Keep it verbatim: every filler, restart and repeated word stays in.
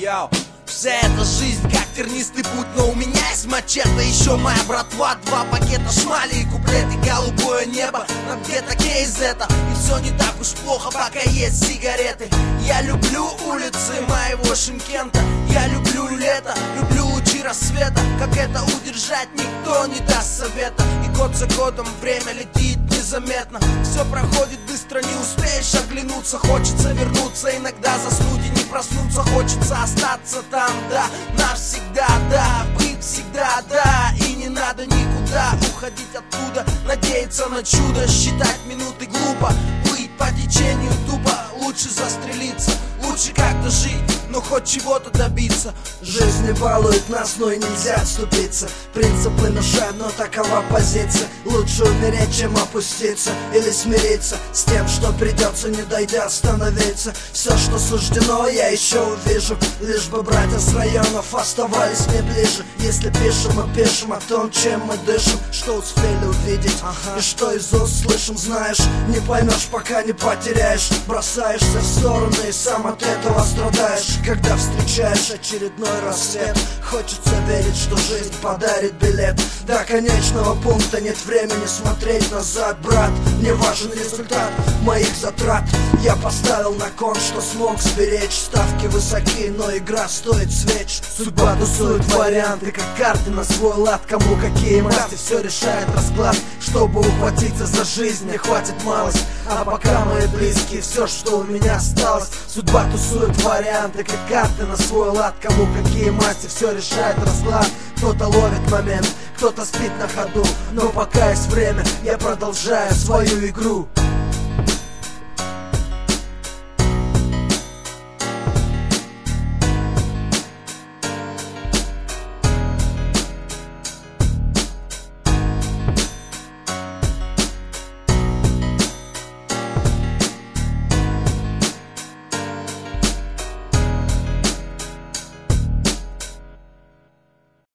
Йоу. Вся эта жизнь как тернистый путь, но у меня есть мачете. Еще моя братва, два пакета шмали и куплеты, голубое небо, но где-то кейс это. И все не так уж плохо, пока есть сигареты. Я люблю улицы моего Шымкента, я люблю лето, люблю лучи рассвета. Как это удержать, никто не даст совета. И год за годом время летит незаметно. Все проходит быстро, не успеешь оглянуться. Хочется вернуться, иногда заснуть и не проснуться. Хочется остаться там, да, навсегда, да. Быть всегда, да, и не надо никуда уходить оттуда. Надеяться на чудо, считать минуты глупо. Плыть по течению тупо, лучше застрелиться. Лучше как-то жить, но хоть чего-то добиться. Жизнь не балует нас, но и нельзя отступиться. Принципы наши, но такова позиция. Лучше умереть, чем опуститься или смириться с тем, что придется, не дойдя, остановиться. Все, что суждено, я еще увижу. Лишь бы братья с районов оставались мне ближе. Если пишем, мы пишем о том, чем мы дышим. Что успели увидеть, ага. И что из уст слышим, знаешь. Не поймешь, пока не потеряешь. Бросаешься в стороны и сам от этого страдаешь. Когда встречаешь очередной рассвет, хочется верить, что жизнь подарит билет. До конечного пункта нет времени смотреть назад, брат. Мне важен результат моих затрат. Я поставил на кон, что смог сберечь. Ставки высоки, но игра стоит свеч. Судьба тусует варианты, как карты на свой лад. Кому какие масти, все решает расклад. Чтобы ухватиться за жизнь, мне хватит малость. А пока мои близкие, все, что у меня осталось. Судьба тусует варианты, как карты на свой лад. Кому какие масти, все решает расклад. Кто-то ловит момент, кто-то спит на ходу. Но пока есть время, я продолжаю свою игру.